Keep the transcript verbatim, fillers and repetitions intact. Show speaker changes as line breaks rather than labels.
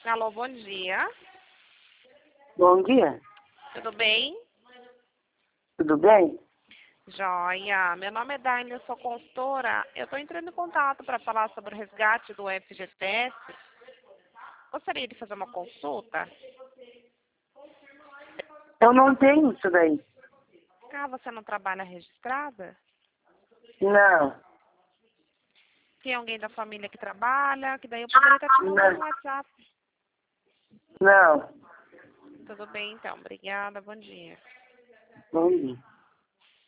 Alô, bom dia.
Bom dia,
Tudo bem?
tudo bem?
Joia. Meu nome é Daine, eu sou consultora. Eu estou entrando em contato para falar sobre o resgate do F G T S. Gostaria de fazer uma consulta?
Eu não tenho isso daí.
Ah, você não trabalha registrada?
Não,
Tem alguém da família que trabalha? Que daí eu poderia estar te mandando
não,
um WhatsApp.
não.
Tudo bem, então. Obrigada. Bom dia.
Bom dia.